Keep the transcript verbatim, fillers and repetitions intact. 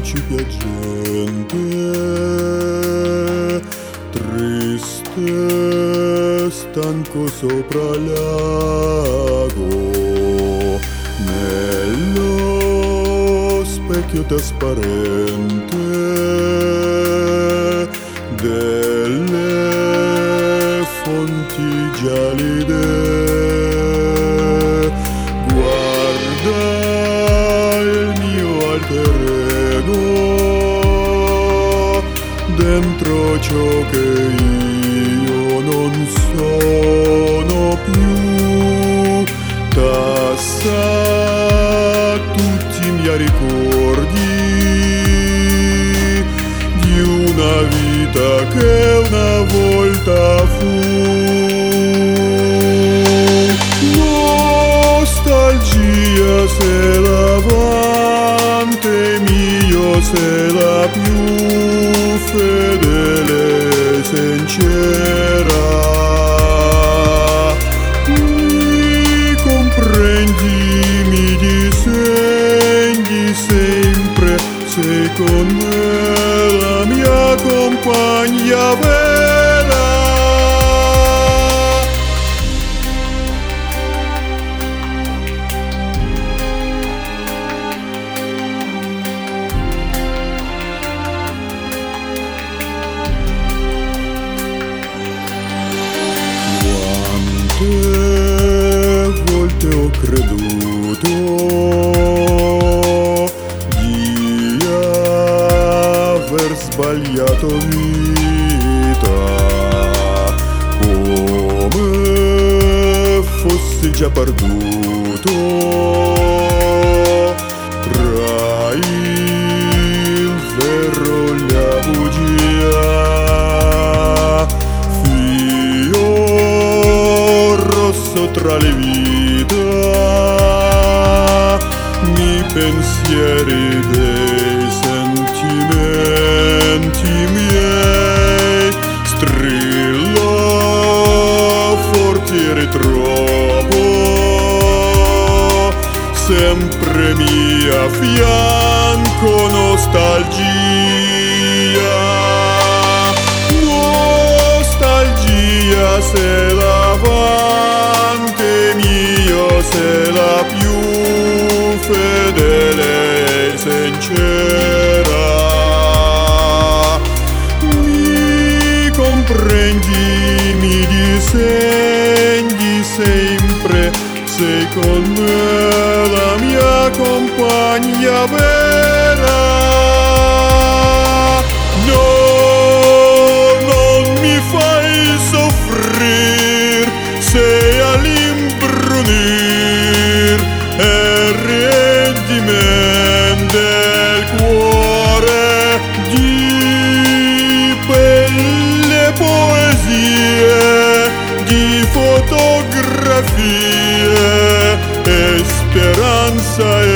principia gente, triste, stanco sopra il lago, nello specchio trasparente delle fonti gelide. Guarda il mio alter ego dentro ciò che io non sono più. Tassa tutti i miei ricordi di una vita che una volta fu. Nostalgia, se l'amante mio, se la più fedele e sincera. Mi comprendi, mi disegni sempre, sei con me la mia compagna vera. Quante volte ho creduto di aver sbagliato vita, come fossi già perduto tra il vero e la bugia. Tra le vita, mi pensieri dei sentimenti miei, strillo forti e ritrovo, sempre mi a fianco nostalgia. Nostalgia, se l'amante mio, se la più fedele e sincera. Mi comprendi, mi disegni sempre, sei con me la mia compagna vera. No, non mi fai soffrir, sei all'imbrunir e rendiment del cuore di belle poesie, di fotografie e speranza.